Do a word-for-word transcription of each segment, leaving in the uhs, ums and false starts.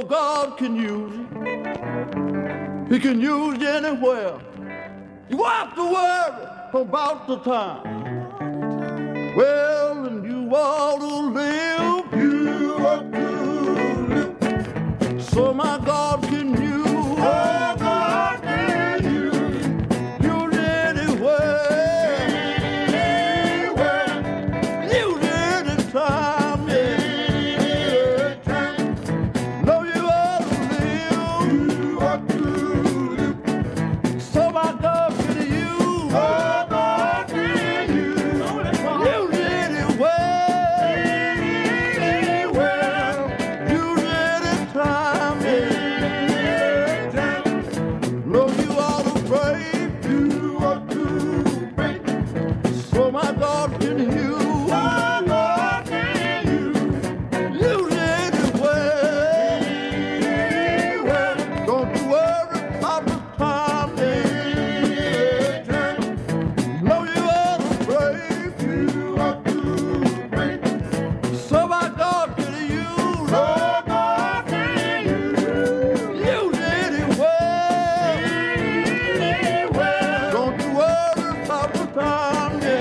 God can use you. He can use you anywhere. You won't have to worry about the time. Well, and you ought to live, you ought to live, so my God can use. Oh, God can use. Use anywhere, anywhere. Use anytime, yeah. No, you ought to live, you ought to live, so my God can use. Oh, God can use. Use anywhere, anywhere. Use anytime, yeah. No, you ought to pray, you ought to pray, so my God can use. Oh, God can use. Use anywhere, anywhere. Don't you worry about the time, yeah. No, you ought to pray, you ought to pray, so my God can use. Oh, God can use. Use anywhere, anywhere. Don't you worry about the time, yeah.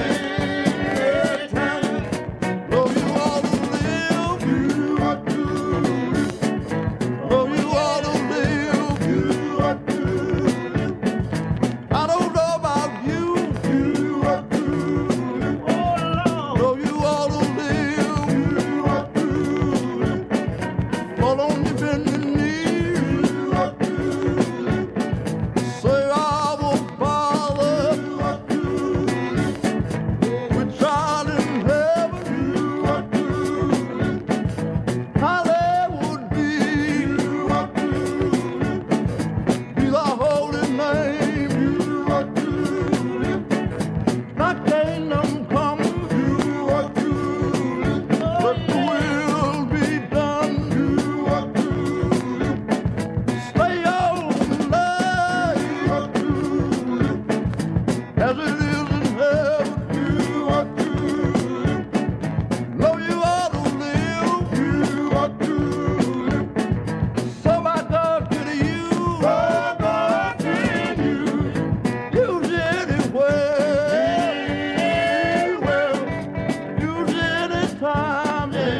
No, you ought to live, you ought to live. No, you ought to live, you ought to live. I don't know about you, you ought to live. No, you ought to live, you ought to live. Fall on your bending knee, you ought to live. Say, I will follow, you ought to live. Which art in heaven, you ought to live. How they would be, you ought to live. Be thy holy name, you ought to live. Thy kingdom come, you ought to live. But the will be done, you ought to live. Stay on life, you ought to live. As it is in heaven, you ought to live. No, you ought to live, you ought to live. So my God can use. Oh, God can use. Use anywhere, anywhere. Use anytime, yeah.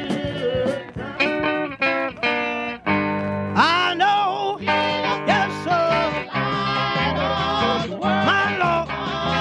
I know, yes, sir. My Lord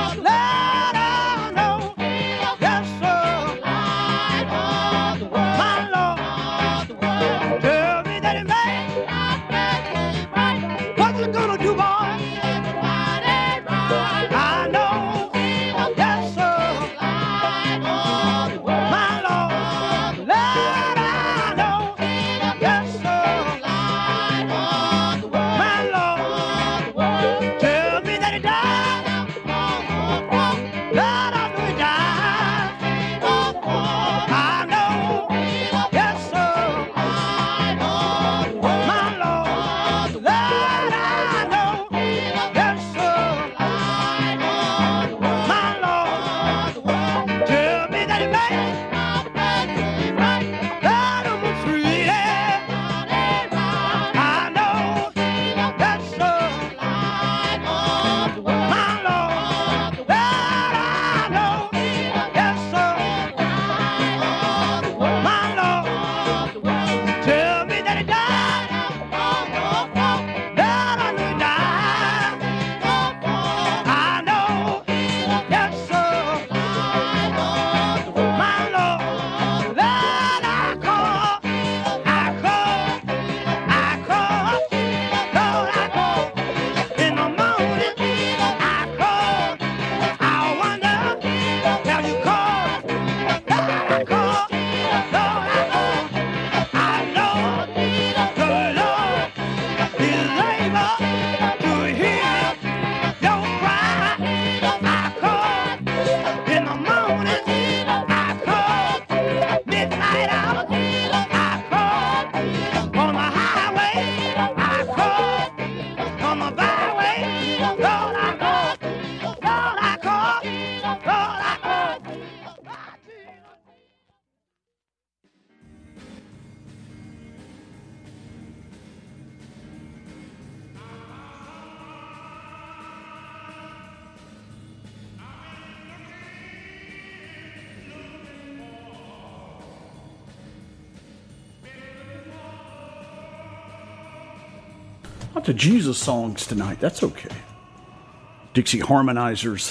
Lots of Jesus songs tonight. That's okay. Dixie Harmonizers.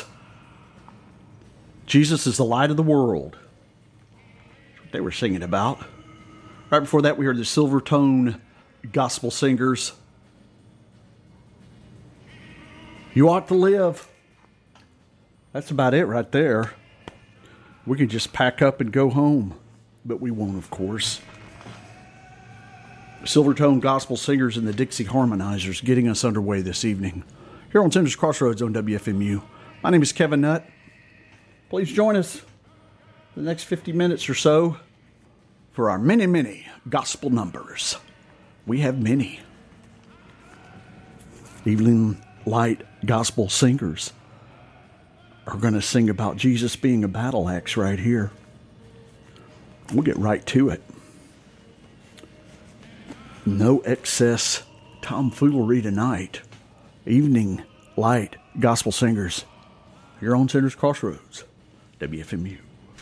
Jesus is the light of the world. That's what they were singing about. Right before that, we heard the Silvertone Gospel Singers. You ought to live. That's about it right there. We can just pack up and go home, but we won't, of course. Silvertone Gospel Singers and the Dixie Harmonizers getting us underway this evening here on Sanders Crossroads on W F M U. My name is Kevin Nutt. Please join us for the next fifty minutes or so for our many, many gospel numbers. We have many. Evening Light Gospel Singers are going to sing about Jesus being a battle axe right here. We'll get right to it. No excess tomfoolery tonight. Evening Light Gospel Singers here on Sanders Crossroads, W F M U.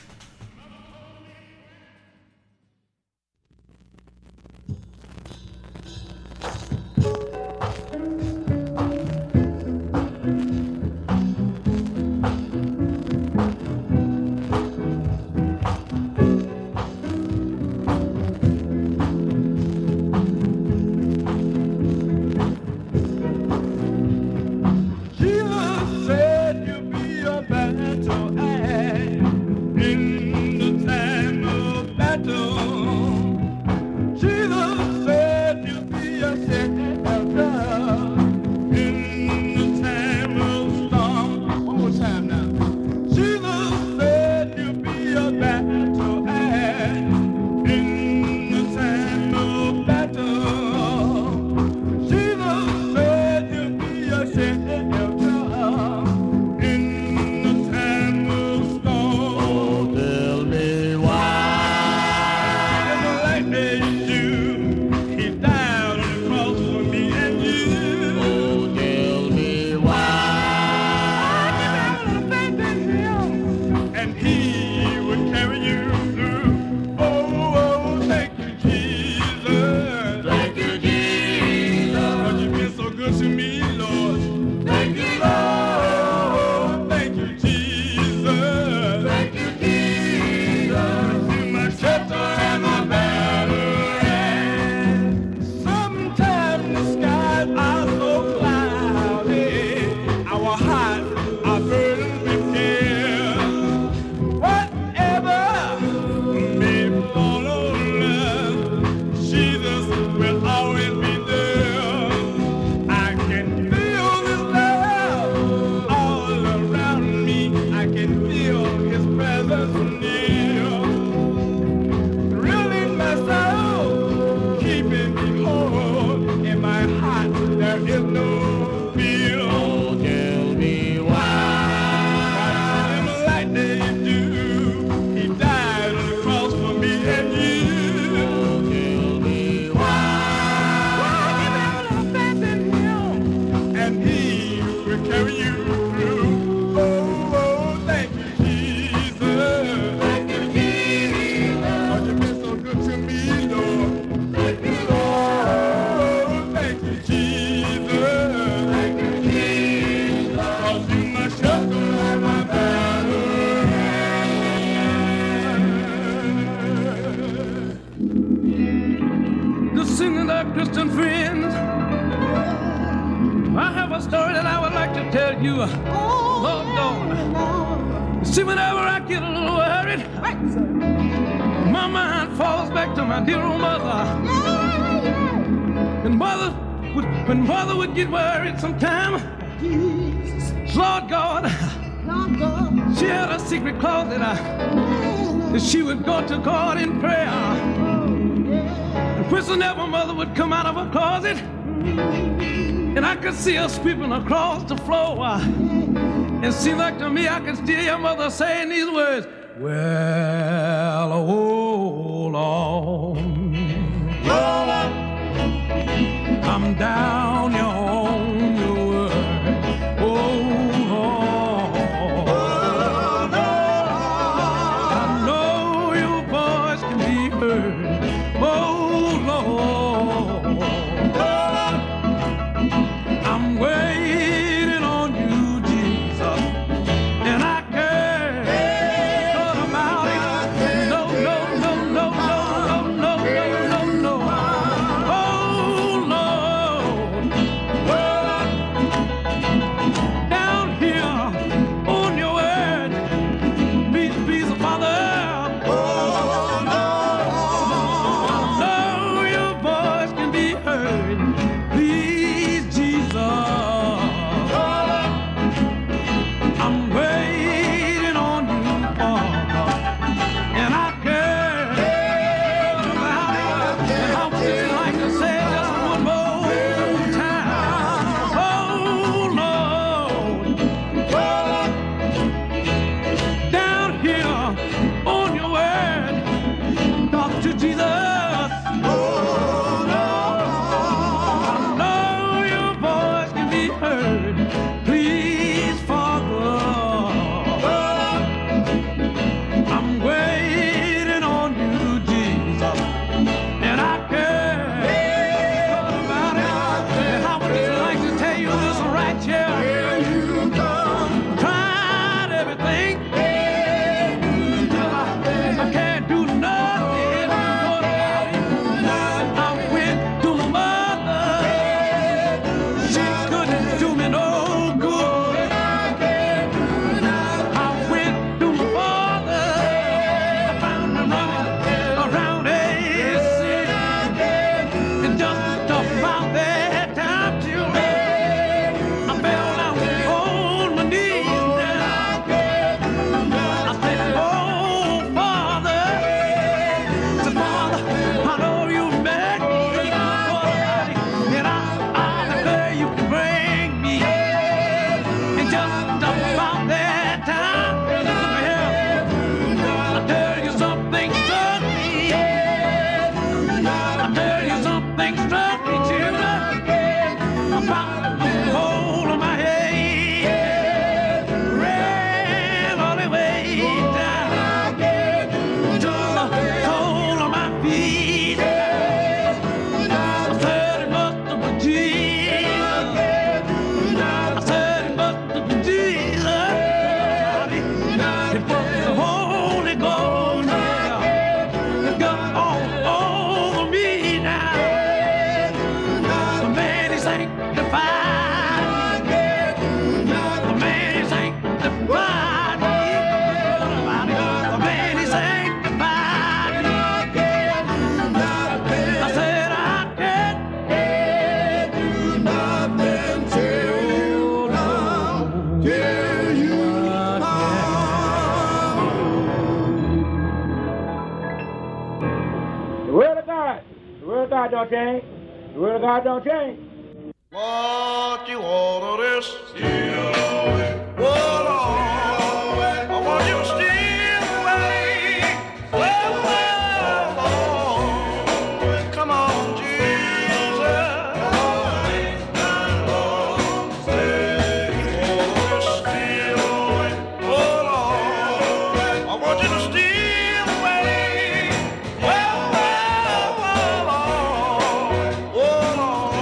Jesus said you'll be a battle axe. Christian friends, I have a story that I would like to tell you. Lord, Lord. See, whenever I get a little worried, my mind falls back to my dear old mother. And mother would, when mother would get worried sometime, Lord God, she had a secret closet that she would go to God in prayer. Whenever mother would come out of her closet, and I could see her sweeping across the floor. It seemed like to me I could still hear mother saying these words, well, hold on, hold on. I'm down on your word. Hold on, hold on. I know your voice can be heard. Hold don't change. The word of God don't change. What you order this? Steal away. Oh, Lord, I want you to steal away. Well, well, Lord, come on, Jesus. Oh, ain't that Lord, say you order this? Steal away. Oh, Lord, I want you to steal away. Well, well, well, Lord, oh, Lord.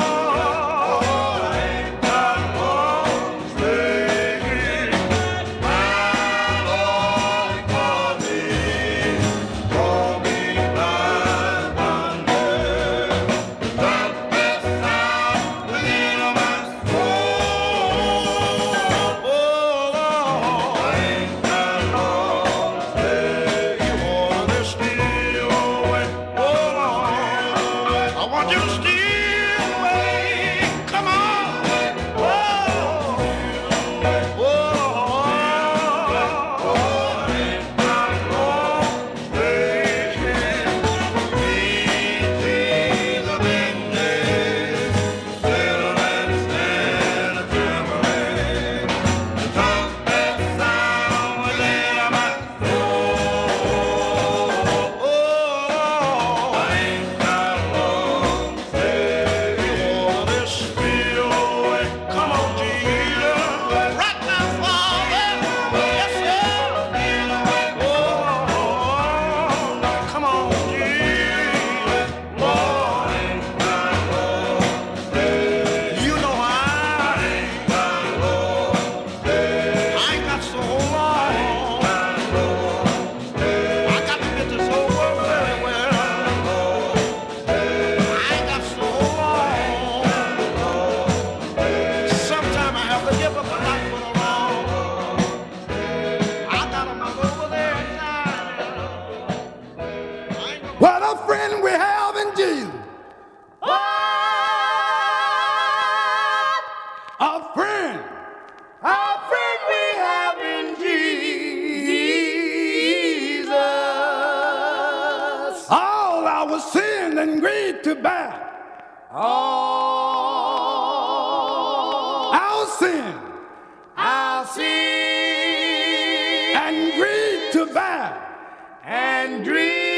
What a friend we have in Jesus. What a friend. A friend we have in Jesus. All our sin and grief to bear. All our sin. Our sin. And grief to bear. And grief.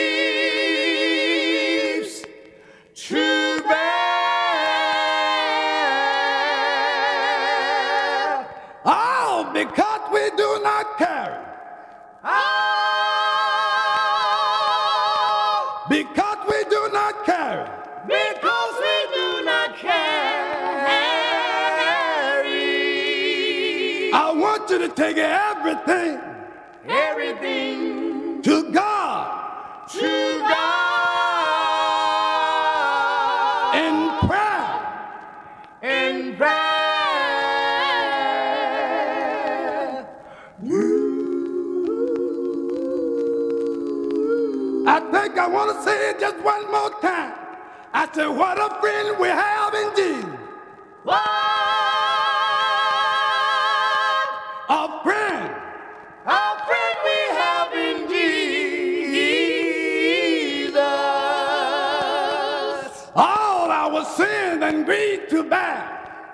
To bear, all because we do not carry, all because we do not carry, because we do not carry. I want you to take everything, everything to God, to God. In prayer. I think I want to say it just one more time. I said, what a friend we have in Jesus. What a friend. A friend we have in Jesus. All our sin and grief to bear.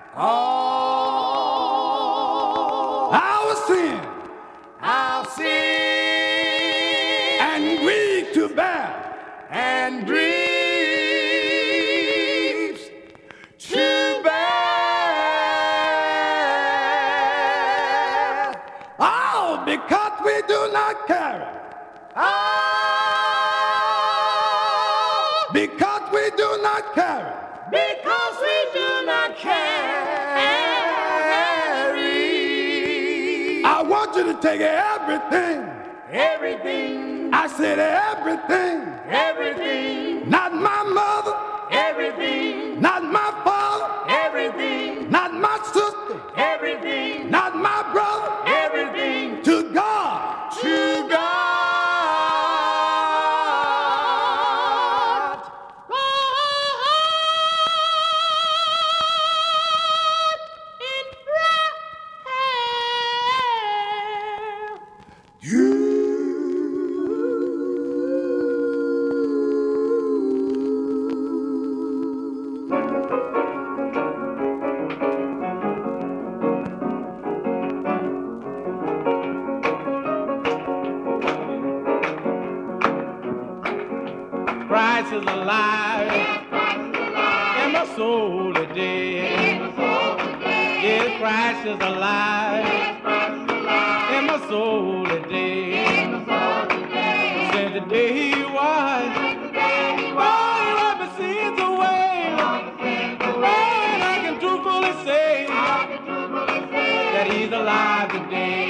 All our sin, our sin, and grief to bear, and griefs to bear. All because we do not carry. All because we do not carry. Because we do not carry. I want you to take everything. Everything. I said everything. Everything. Not my mother. Everything. Not my father. Everything. Not my sister. Everything. Not my brother. Everything. To God. To God. is alive. And my soul is dead. Yes, Christ is alive. And my soul is dead. Since the day he was, oh, he wiped my sins away. And I can truthfully say that he's alive today.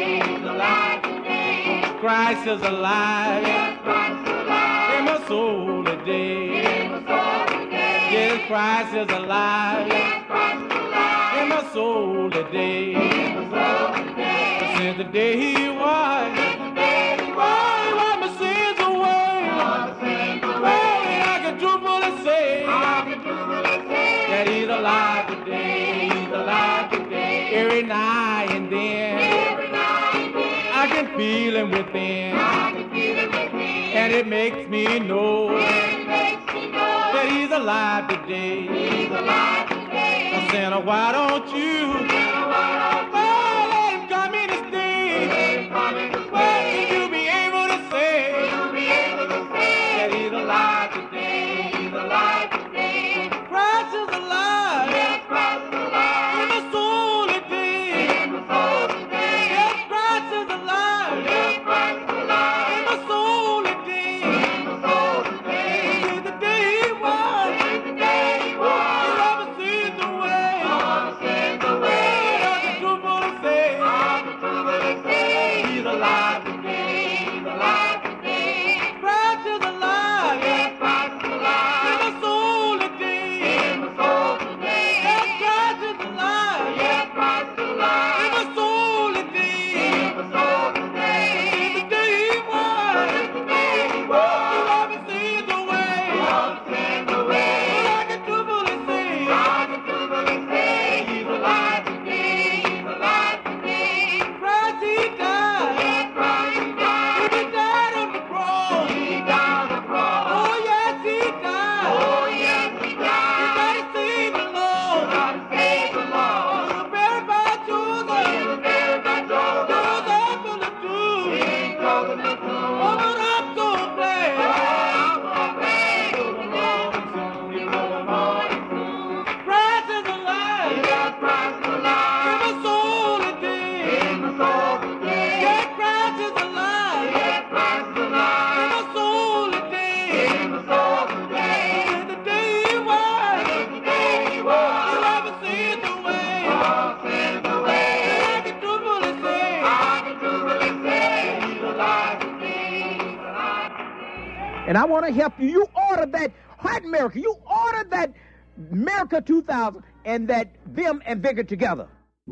Christ is alive. And my soul is dead. Yes, Christ is alive. And my soul is dead. Since the day he was, oh, he wiped my sins away. And I can truthfully say that he's alive today. He's alive today. Every night and then I can feel him within. And it makes me know that he's alive today. I said, oh, why don't you oh, let him come in and stay? Well, you'll be able to say that he's alive today. He's alive today. Christ is alive. Yes, Christ is alive. And my soul is dead. Yes, Christ is alive. Yes, Christ is alive. And my soul is dead. Since the day he was, he never sins away. And I can truthfully say he's alive today. He's alive today. Christ is alive. Yes, Christ is alive. And my soul is dead. Yes, Christ is alive. Yes, Christ is alive. And my soul is dead. Since the day he was, he never sins away. And I can truthfully say he's alive today. He's alive today. Christ, he died. He died on the cross. Oh, yes, he died. He died to save the Lord. He was buried by Joseph. Joseph in the tomb. Oh, but I'm so glad. Christ is alive. And my soul is dead. Yes, Christ is alive. And my soul is dead. Since the day he was, he never sins away. And I can truthfully say he's alive today. And I want to help you. You order that White America. You order that America two thousand and that Them and Vigor together.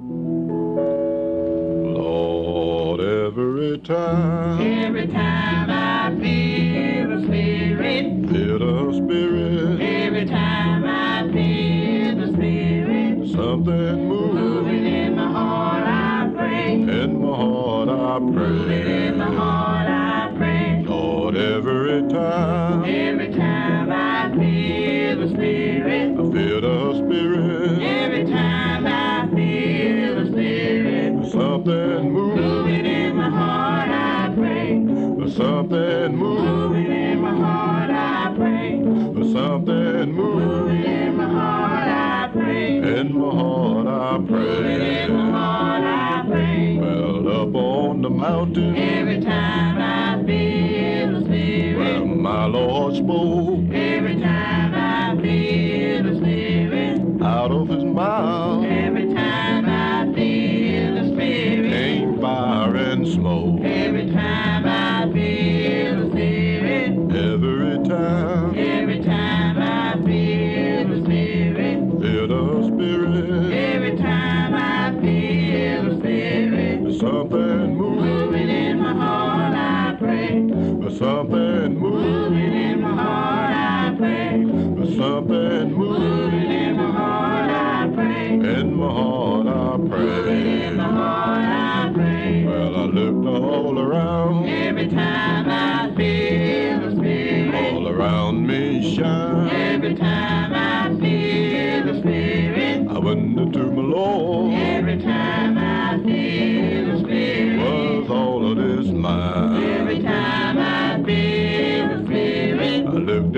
Lord, every time, Every time I feel the Spirit, feel the Spirit, every time I feel the Spirit something moving moving in my heart, I pray. in my heart, I Moving in my pray. heart, I pray. Lord, every time, Every time I feel the Spirit, I feel the Spirit, every time I feel the Spirit something moving, moving in my heart, I pray. something moving, Moving in my heart, I pray. something Moving moving, in my heart, I pray. in my heart, I Moving in my pray. heart, I pray. Well, up on the mountain, Every time I feel the Spirit, where my Lord spoke, every time I feel the Spirit, out of his mouth every time I feel the Spirit, came fire and smoke. every time I feel the Spirit, Every time, every time I feel the Spirit, feel the Spirit, every time I feel the Spirit, something moving, moving in my heart, I pray. something moving, Moving in my heart, I pray. something Moving moving, in my heart, I pray. in my heart, I Moving in my pray. heart, I pray. Well, I looked all around, Every time I feel the Spirit, all around me shine. every time I feel the Spirit, I went into my Lord, every time I feel the Spirit, was all of this mine. every time I feel the Spirit, I lifted my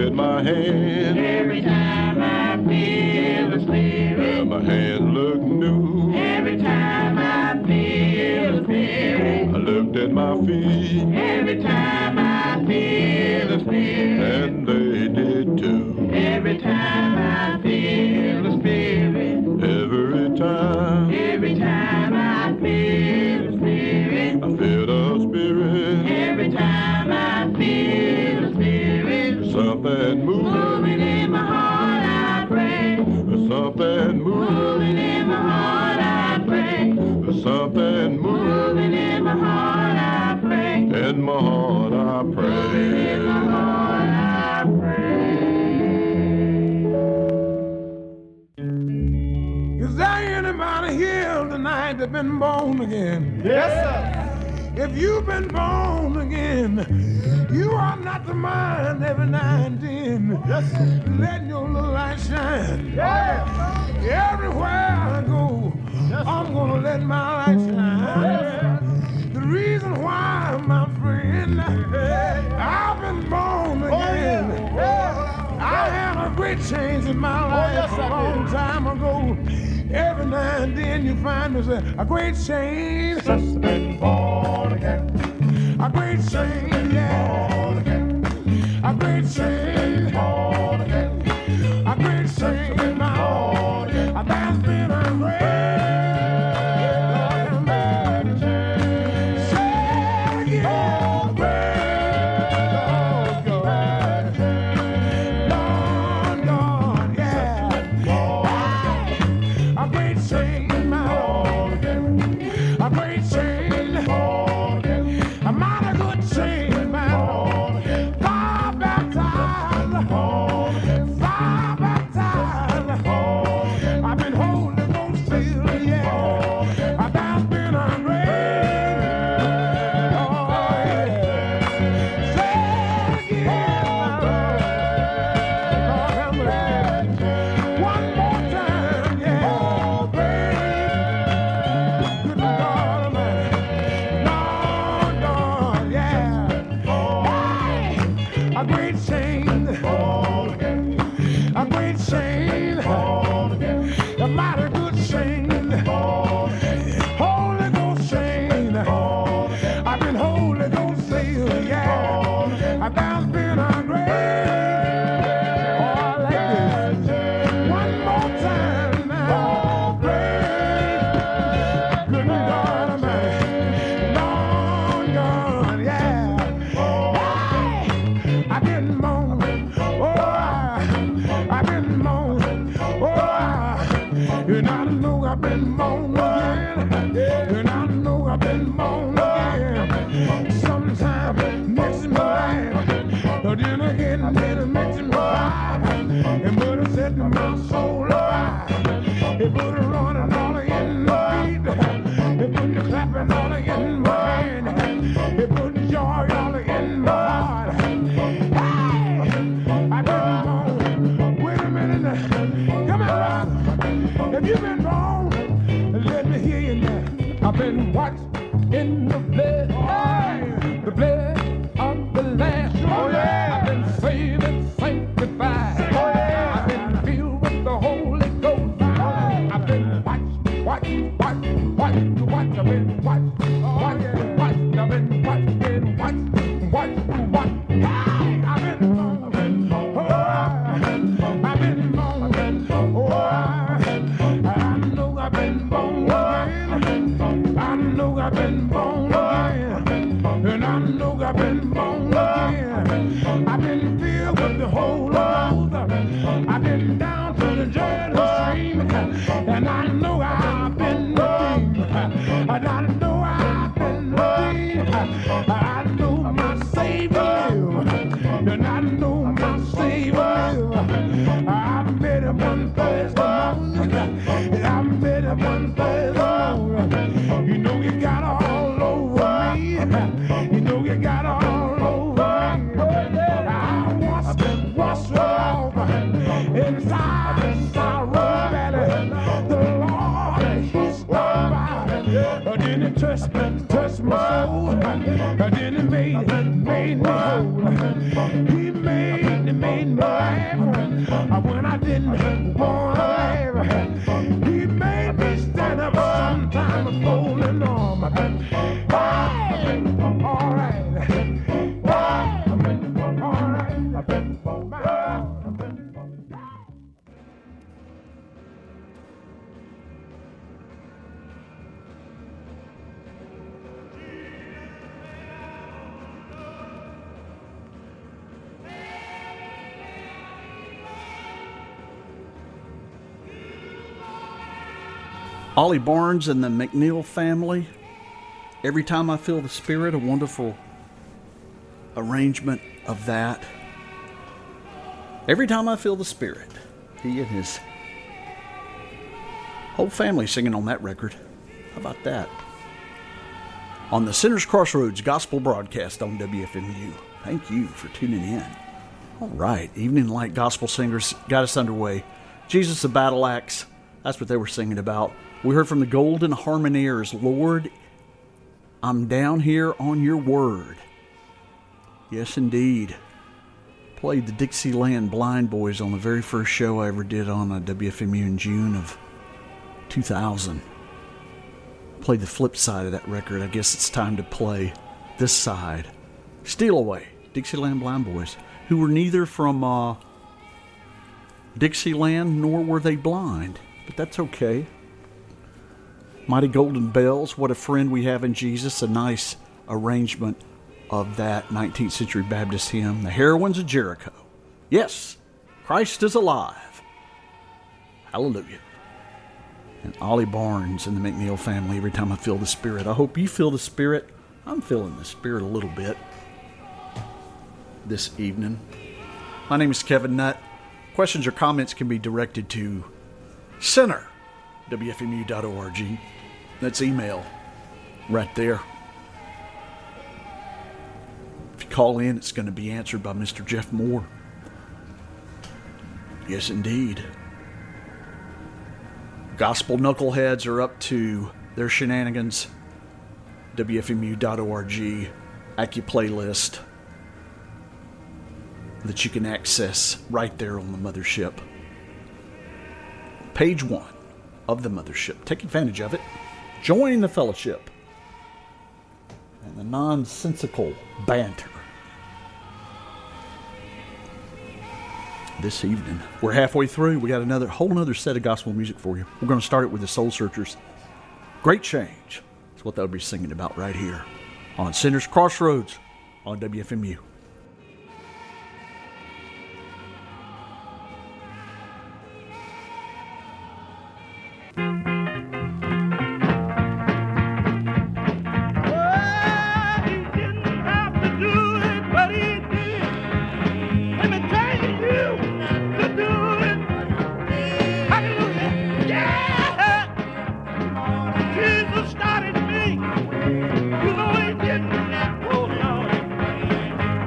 hand. Every time I feel the spirit. My hands look new. Every time I feel the spirit. I looked at my feet. Every time I feel the spirit. And they did too. Every time I feel the spirit. Every time. Every time I feel the spirit. I feel the spirit. Every time I feel the spirit. Something moving. Moving in my heart, I pray. Something moving. Moving in my heart, I pray. Something moving. Moving in my heart, I pray. In my heart I pray. In my heart, I pray. Is there anybody here tonight that been born again? Yes, sir. If you've been born again, you are not the mind every now and then. Yes, sir. Let your little light shine. Yeah. Everywhere I go, Yes, I'm gonna let my light shine. Yes. The reason why, my friend, I've been born Oh, again. yeah. Yeah. I had a great change in my life yes, I a long did. time ago. Every now and then you find there's a, a great change. Just been born again. A great change, yeah. Born again. A great change. Born again. A great change in my heart. There's been a great change. Say it again. Lord God. Lord God, yeah. A great change in my heart. A great change. A mighty good change in my heart. Fire baptized. Fire baptized. I've been Holy Ghost filled, yeah. I've been a great. Oh, yeah. Say it again, my Lord. Lord, have mercy. One more time, yeah. Good God Almighty. Lord, Lord, yeah. A great change. A great change. A mighty good change. Holy Ghost change. I've been Holy Ghost filled, yeah. I've been a great. Oh, I like this. One more time now. Great. Good God Almighty. Lord God, yeah. I've been moaning. Oh, I, I've been moaning. Oh, I, and I know I've been moaning again. And I know I've been moaning again. Sometimes it makes me laugh. But then again, then it makes me cry. And but it set my soul alive. It put it running all in my feet. It put the clapping all in my hand. It put the joy all in my heart. Hey, I've been wrong. Wait a minute now. Come on, Rob. If you've been wrong, let me hear you now. I've been washed in the blood, hey, the blood of the Lamb. Oh yeah. I've been saved and sanctified. Oh yeah. I've been filled with the Holy Ghost. Oh, yeah. I've been washed, washed, washed, washed, washed. I've been washed, washed, washed. I've been washed, been washed, washed, washed. Hey, I've been wrong. Oh, I've been wrong. Oh, I know I've been born again. I know I've been born again. And I know I've been born again. I've been filled with the Holy Ghost. I've been down to the Jordan stream. And I know I've been redeemed. And I know I've been redeemed. I know my Savior lives. And I know my Savior lives. I met him one Thursday morning. I met him one Thursday morning. You know you got all over me. You know you got all over me. I washed and washed off inside the sorrow valley. The Lord, He stopped by. Then He touched, touched my soul. Then He made, made me whole. He made me, made made me laugh when I didn't want to laugh. He made me stand up sometime folding on my back. Hey, all right. Ollie Barnes and the McNeil family. Every Time I Feel the Spirit, a wonderful arrangement of that. Every Time I Feel the Spirit. He and his whole family singing on that record. How about that? On the Sinners Crossroads Gospel broadcast on W F M U. Thank you for tuning in. All right, Evening Light Gospel Singers got us underway. Jesus the Battle Axe, that's what they were singing about. We heard from the Golden Harmoniers, Lord, I'm down here on your word. Yes, indeed. Played the Dixieland Blind Boys on the very first show I ever did on a W F M U in June of two thousand. Played the flip side of that record. I guess it's time to play this side. Steal Away, Dixieland Blind Boys, who were neither from uh, Dixieland nor were they blind, but that's okay. Mighty Golden Bells, What a Friend We Have in Jesus, a nice arrangement of that nineteenth century Baptist hymn. The Heroines of Jericho. Yes, Christ is alive. Hallelujah. And Ollie Barnes and the McNeil family, Every Time I Feel the Spirit. I hope you feel the Spirit. I'm feeling the Spirit a little bit this evening. My name is Kevin Nutt. Questions or comments can be directed to Center, W F M U dot org. That's email right there. If you call in, it's going to be answered by Mister Jeff Moore. Yes, indeed. Gospel knuckleheads are up to their shenanigans. W F M U dot org, Acu playlist that you can access right there on the mothership. Page one of the mothership. Take advantage of it. Join the fellowship and the nonsensical banter. This evening, we're halfway through. We got another whole another set of gospel music for you. We're going to start it with the Soul Searchers. Great Change. That's what they'll be singing about right here on Sinners Crossroads on W F M U. Started me, you know he didn't. Oh, no.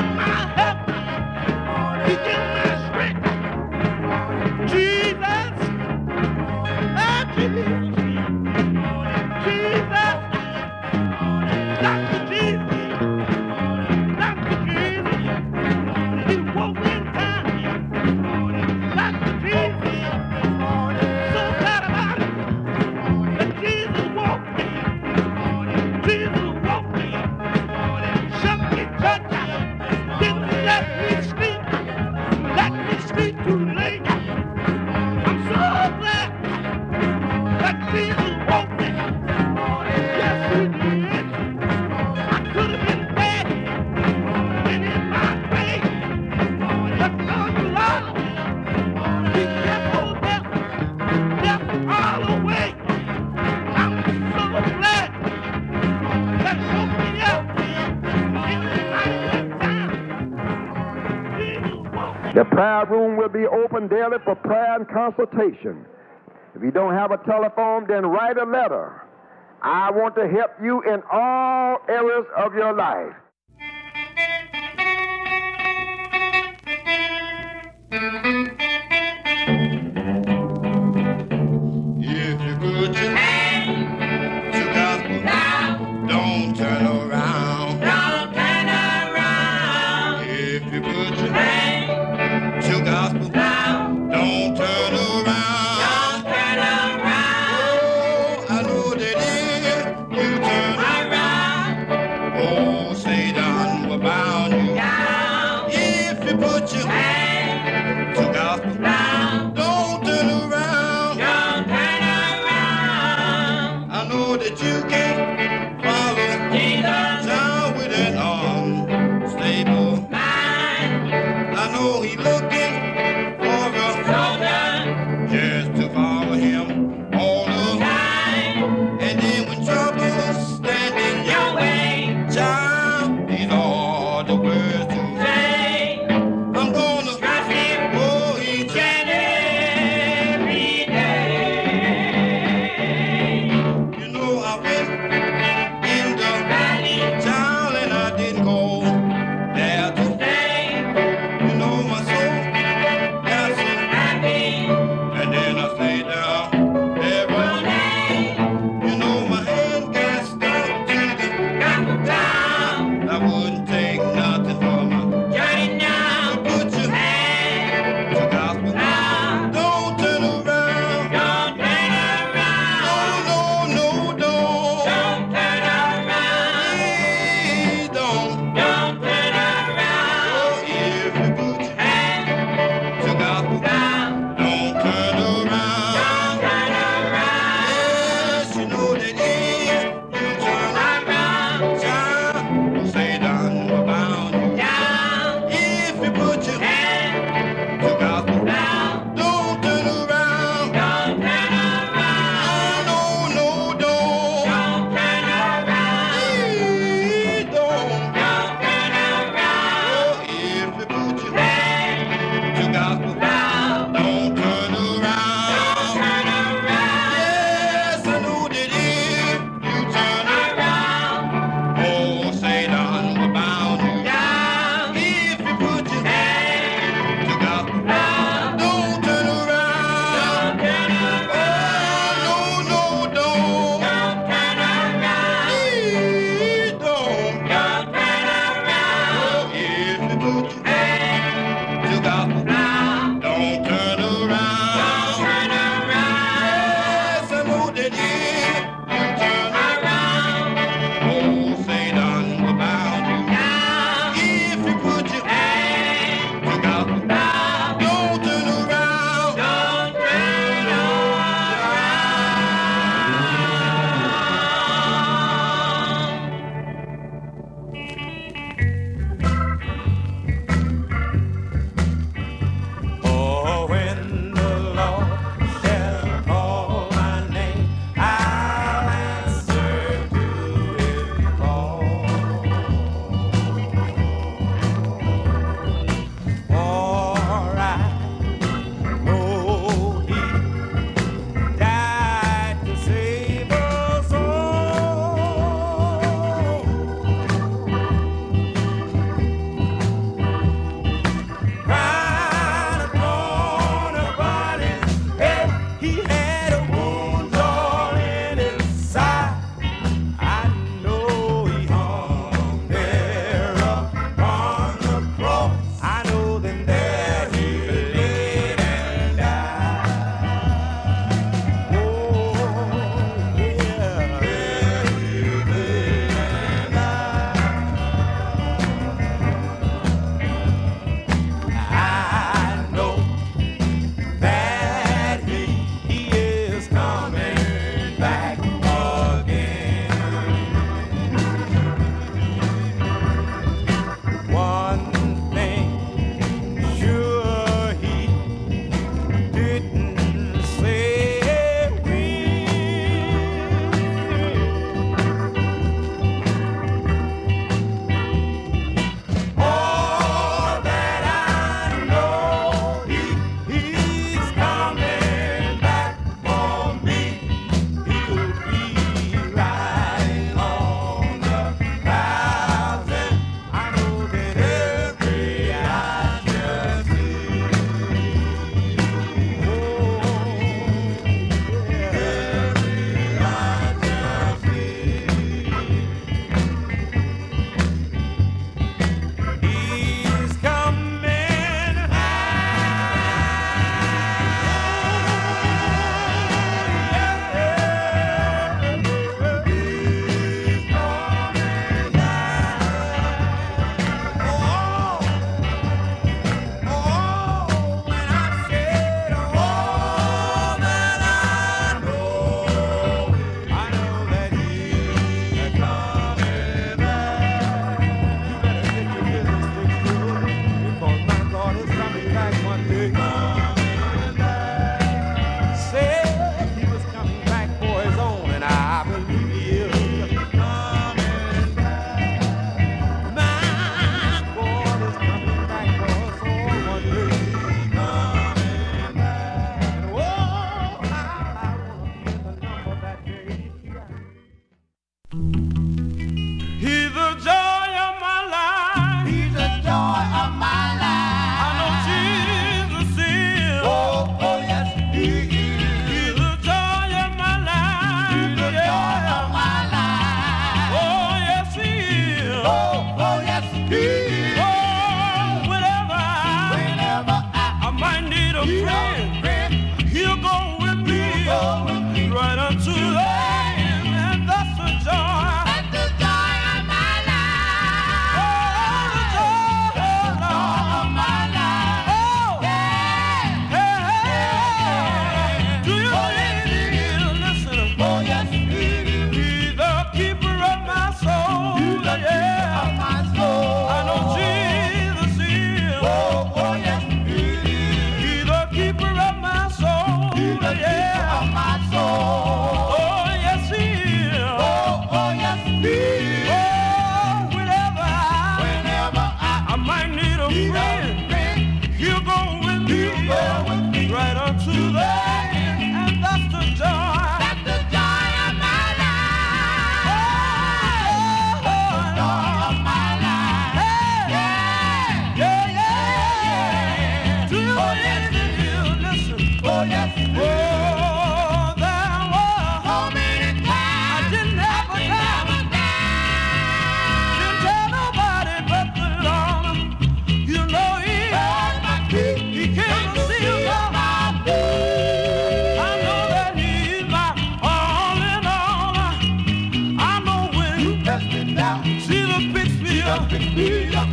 my help. He give me strength. Jesus. Ah, Jesus. Jesus. Doctor Jesus. Doctor Jesus. He woke me in time. Doctor Jesus. So glad about it. That Jesus woke me. Jesus woke me. Shook me, touched me. Didn't let me sleep. Let me sleep too late. I'm so glad that Jesus woke me. Yes, he did. I could have been dead and in my grave. But God, the Lord, he kept hold death, death all the way. I'm so glad that he woke me up in the night time. Jesus woke me. The prayer room will be open daily for prayer and consultation. If you don't have a telephone, then write a letter. I want to help you in all areas of your life. If you put your hand to gospel, don't turn around. Don't turn around. If you put your hand to gospel, don't turn around. Don't turn around. Oh, I know that if you turn Around. oh, Satan will bound you. Down. If you put your hand to gospel, Down. don't turn around. Don't turn around. I know that you can't follow Jesus. down with an unstable. Mine. I know he looking for a Shoulder. just to follow him all the Time. and then when trouble's standing Your your way. child, these are the words to Say. I'm gonna Trust him. oh each And every day. you know I went in the Valley. town and I didn't go there to Stay. you know my soul that's so Happy. and then I stay down every Day. you know my hand got stuck to the Got the time. I wouldn't take nothing from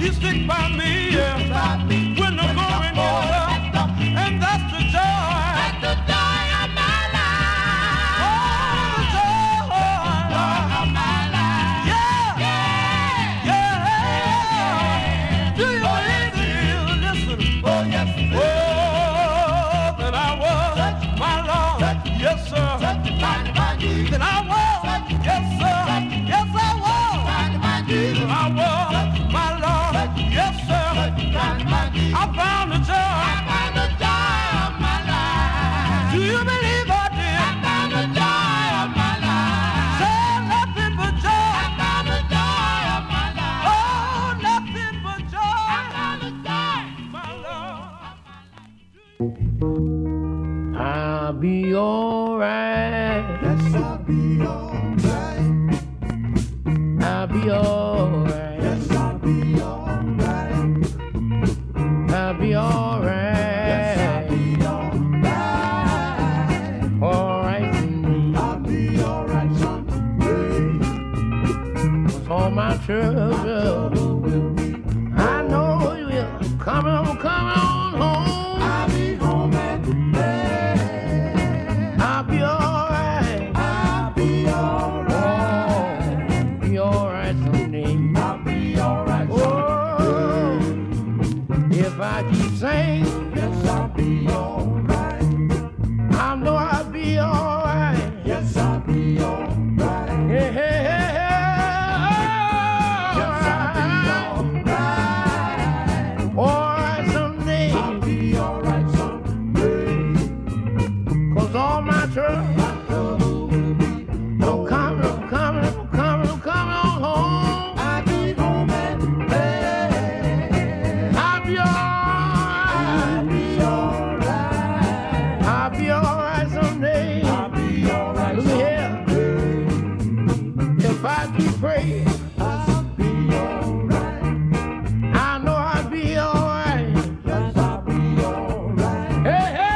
He stick by me, yeah. When the going is rough, and that's the joy. That's the joy of my life. Oh, the joy, joy of my life. Yeah, yeah, yeah. Do you believe it? Listen. Oh yes. Oh, that I was my Lord. Yes, sir. That I was. Yes, sir. Yes, I was. That I was my Lord. Yes, sir. I found the joy. I found the joy of my life. Do you believe I did? I found the joy of my life. Say nothing but joy. I found the joy of my life. Oh, nothing but joy. I found the joy, my Lord. I'll be alright. Yes, I'll be alright. I'll be alright. Yes, I'll be alright. I'll be alright. Yes, I'll be alright. Alright. I'll be alright someday. With all my trouble, I know you will. Come on, come on home. I'll be home at day. I'll be alright. I'll be alright. Be alright someday. I'll be alright Oh, if I keep singing, yes, I'll be alright. I know I'll be alright. Yes, I'll be alright. Hey, hey, hey, hey. Yes, I'll be alright. Alright someday. I'll be alright someday. Cause all my trouble, My trouble will be I'm coming, I'm coming, I'm coming, I'm coming on home. I'll be home at day. I'll be alright. I'll be alright. I'll be alright someday. I'll be alright Look here. someday. If I keep praying, I'll be alright. I know I'll be alright. Yes, I'll be alright. Hey, hey,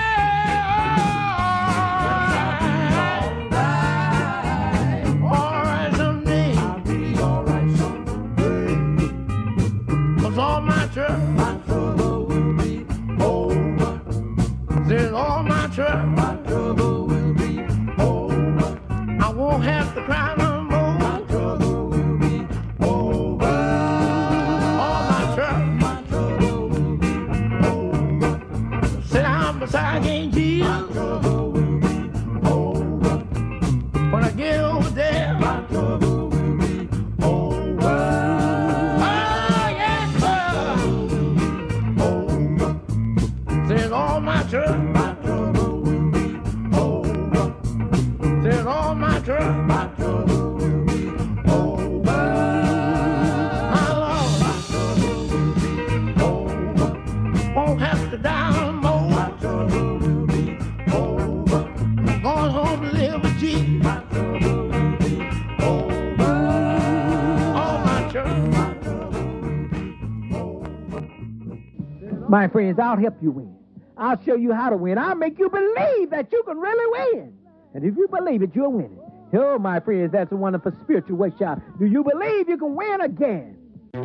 Alright. alright someday. I'll be alright someday. Cause all my trouble, My trouble will be over. there's all my trouble. My trouble will be over. I won't have to cry no more. My trouble will be over. All my trouble. My trouble will be over. Sit down beside King My Jesus. trouble will be over. When I get over there, My trouble will be over. oh yes, sir. Over. There's all my trouble. My trouble will be over. There's all my trouble. My trouble will be over. My Lord, My trouble will be over. won't have to die no more. My trouble will be over. I'm going home to live with Jesus. My trouble will be over. All my trouble. My trouble will be over. My friends, I'll help you win. I'll show you how to win. I'll make you believe that you can really win. And if you believe it, you'll win it. Oh, my friends, that's a wonderful spiritual workshop. Do you believe you can win again?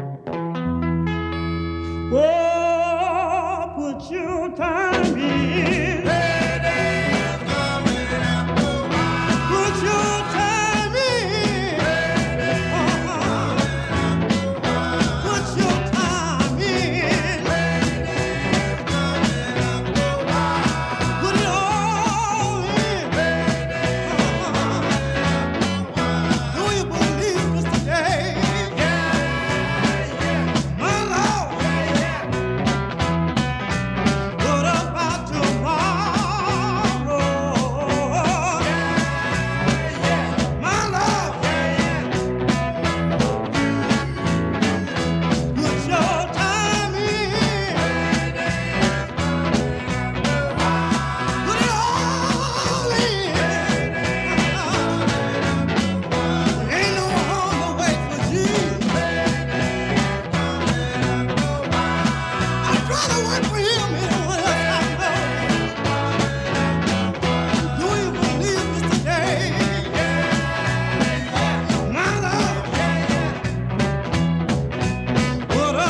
Oh, put your time in. Put your time in. Uh-huh. Put your time in. Put it all in. Uh-huh. Do you believe this today? My Lord. What about tomorrow? My Lord. Put your time in. Put it all in. Ain't no longer wait for Jesus. I'd rather wait for him anywhere else I know. Do you believe this today? My Lord. What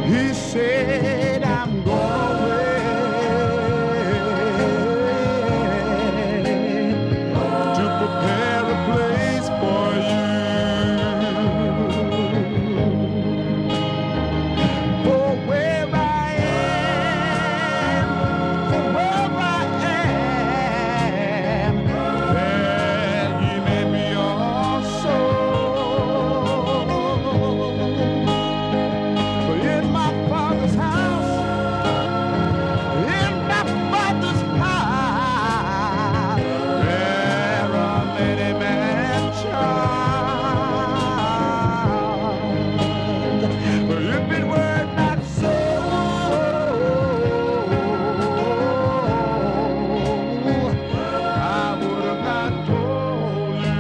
He said, I'm going away to prepare a place for you. For where I am, for where I am, there ye may be also. For in my Father's house, in my Father's house, there are many mansions. But if it were not so, I would have not told you.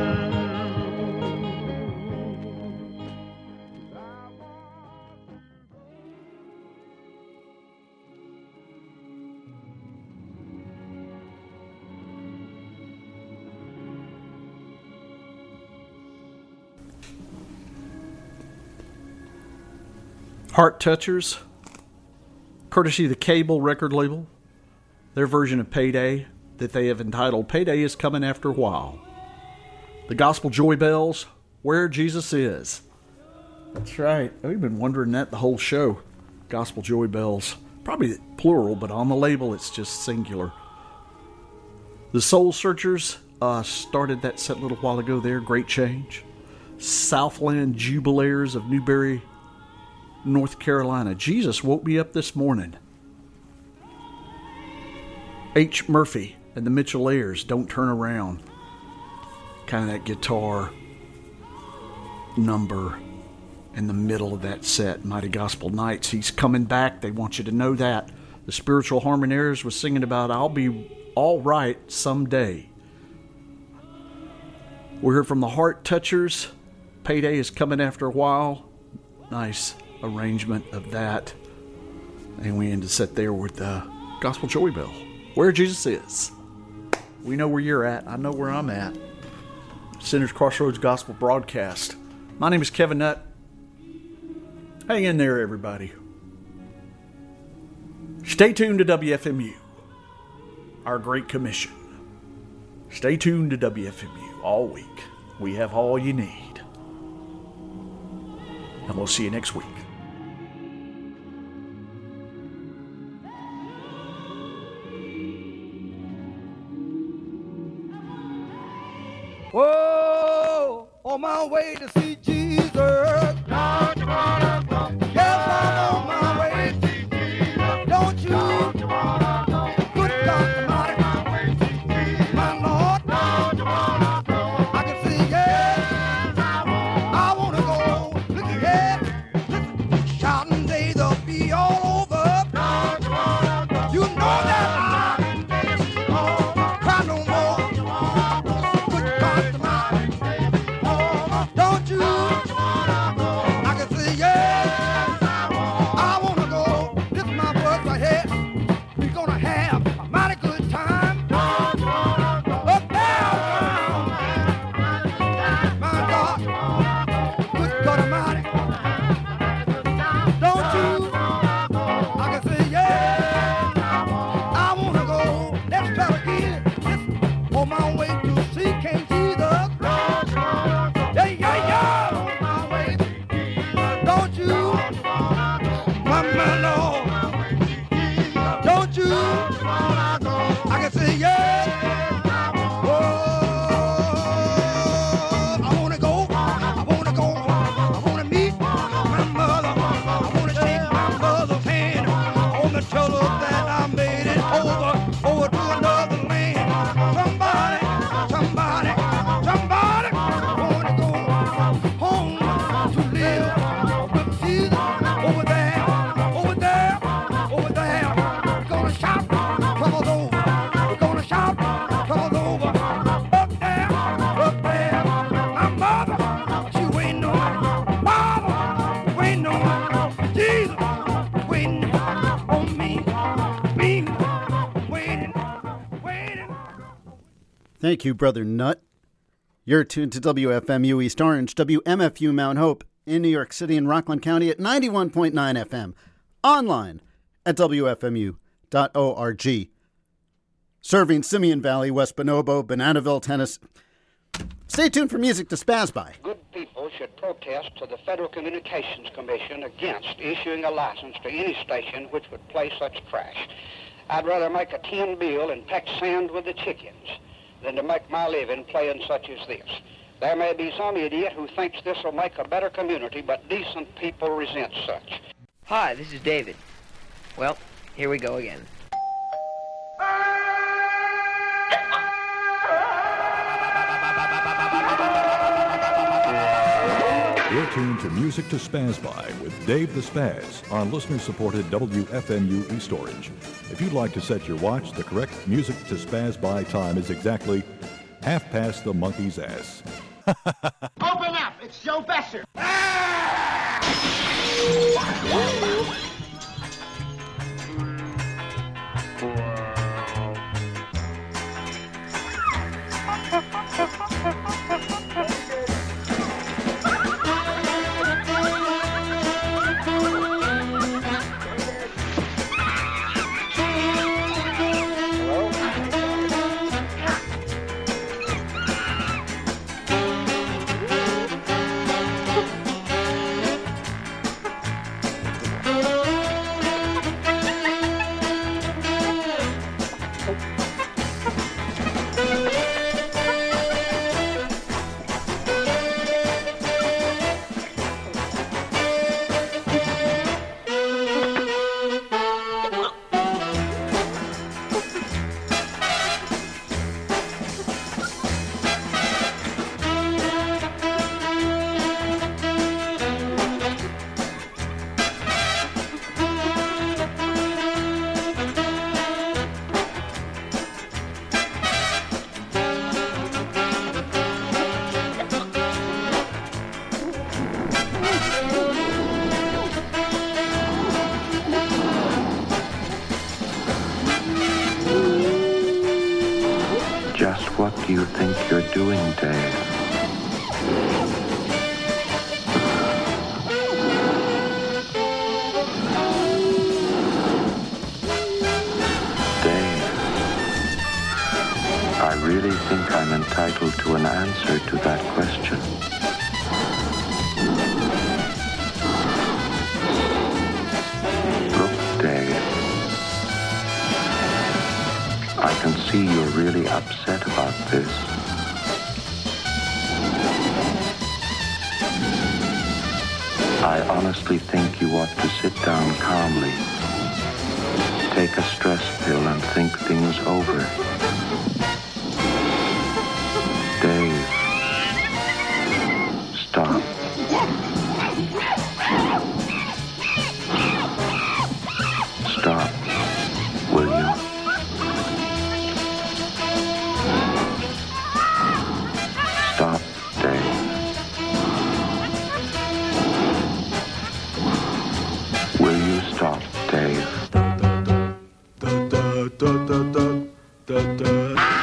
Heart Touchers, courtesy of the Cable record label, their version of Payday that they have entitled Payday is Coming After a While. The Gospel Joy Bells, Where Jesus Is. That's right. We've been wondering that the whole show. Gospel Joy Bells. Probably plural, but on the label it's just singular. The Soul Searchers uh, started that set a little while ago there. Great Change. Southland Jubilaires of Newberry, North Carolina. Jesus woke me up this morning. H. Murphy and the Mitchell-Ayers, Don't Turn Around. Kind of that guitar number in the middle of that set. Mighty Gospel Nights. He's coming back. They want you to know that. The Spiritual Harmoneers was singing about I'll be all right someday. We heard from the Heart Touchers. Payday is Coming After a While. Nice arrangement of that. And we end to sit there with the uh, Gospel Joy Bell, Where Jesus Is. We know where you're at. I know where I'm at. Sinners Crossroads Gospel Broadcast. My name is Kevin Nutt. Hang in there, everybody. Stay tuned to W F M U, our Great Commission. Stay tuned to W F M U all week. We have all you need. And we'll see you next week. Whoa, on my way to see Jesus. Don't you wanna go? Yes, I'm on my way to see Jesus. Don't you? Don't you wanna go? Good God Almighty, my Lord. Don't you wanna go? I can see, yes, I want. I wanna go. Look at that. Listen, shouting days will be all over. Don't you wanna go? You know that I won't cry no more. Good God Almighty. Don't you? I can see, yes, I wanna go. This is my word right here. We're gonna have a mighty good time. Up there, my God. Good God Almighty. Don't you? I can see, yes, I wanna go. Let's try it again. Listen, on my way to see King Jesus. Yeah, yeah, yeah. On my way. Don't you? My, my Lord. Don't you? I can say yes. Oh, I wanna go. I wanna go. I wanna meet my mother. I wanna shake my mother's hand. I wanna tell her that I made it over, over to another land. Somebody, somebody, somebody. I wanna go home to live with Jesus over there, over there, over there. We're gonna shout, troubles over. We're gonna shout, troubles over. Up there, up there. My mother, she waiting on Father, waiting on Jesus, waiting on me, me, waiting, waiting. Thank you, Brother Nutt. You're tuned to W F M U East Orange, W M F U Mount Hope, in New York City and Rockland County at ninety-one point nine F M, online at W F M U dot org. Serving Simeon Valley, West Bonobo, Bananaville, Tennessee. Stay tuned for music to spaz by. Good people should protest to the Federal Communications Commission against issuing a license to any station which would play such trash. I'd rather make a tin bill and peck sand with the chickens than to make my living playing such as this. There may be some idiot who thinks this will make a better community, but decent people resent such. Hi, this is David. Well, here we go again. You're tuned to Music to Spaz By with Dave the Spaz on listener-supported W F M U East Orange. If you'd like to set your watch, the correct Music to Spaz By time is exactly half past the monkey's ass. Open up! It's Joe Besser! What do you think you're doing, Dave? Dave, I really think I'm entitled to an answer to that question. Look, Dave, I can see you're really upset about this. I honestly think you ought to sit down calmly, take a stress pill and think things over. Dave, stop. Stop, will you? Stop, Dave. Will you stop, Dave? Da, da, da, da, da, da, da, da.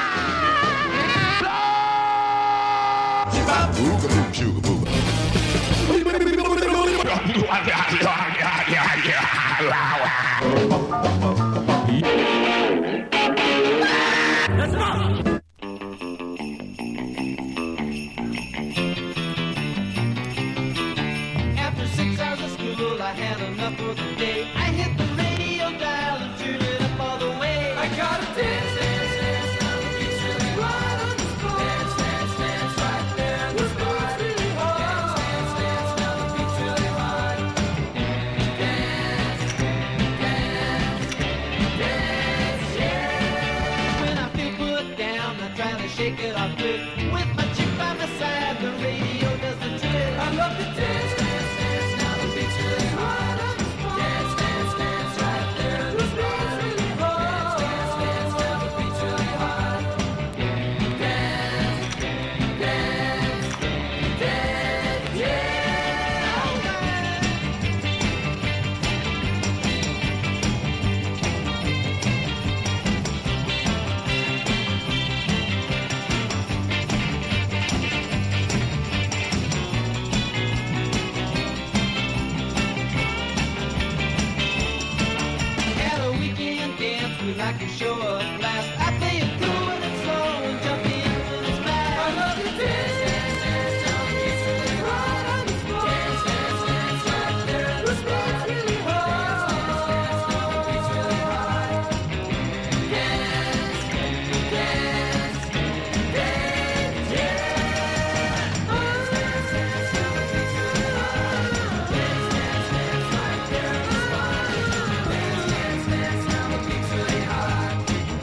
like you show up last. I play it cool and it's slow and jump in when it's fast. I love you dance, dance, dance, jump, it's really hard on the floor. Dance, dance, dance, right there, the spot's really hard. Dance, dance, jump, it's really hard. Dance, dance, dance, yeah. Oh, dance, dance, jump, it's really hard. Dance, dance, dance, right there, the spot. Dance, dance, dance, jump, it's really hard.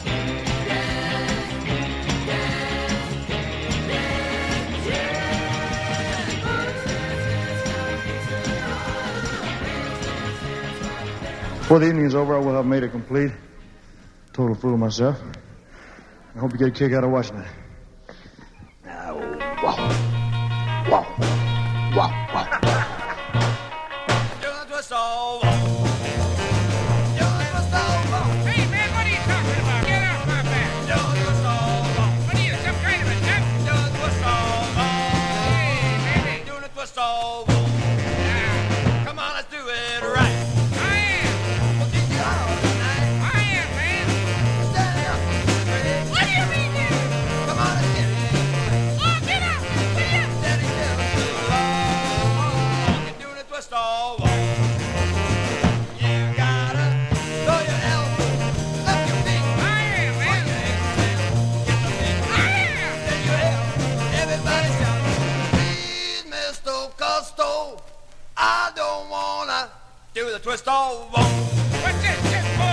Before the evening is over, I will have made it complete. Total fool of myself. I hope you get a kick out of watching it. Now, wow. Wow. Wow. Wow. Hey, man, what are you talking about? Get off my back. What are you, some kind of a nut? Hey, baby. Doing a twist all. Come on, let's do it right. I am. Well, did you all tonight? I am, man. Stand up. What do you mean, you? Come on, let's get it. Oh, get up. Get up. Steady still too long. You're doing a twist all. You gotta throw your elbow, up your feet. I am, man. Get the feet. I am. Then you help. Everybody shout. Please, Mister Costo, I don't wanna do the twist all. What's this? Just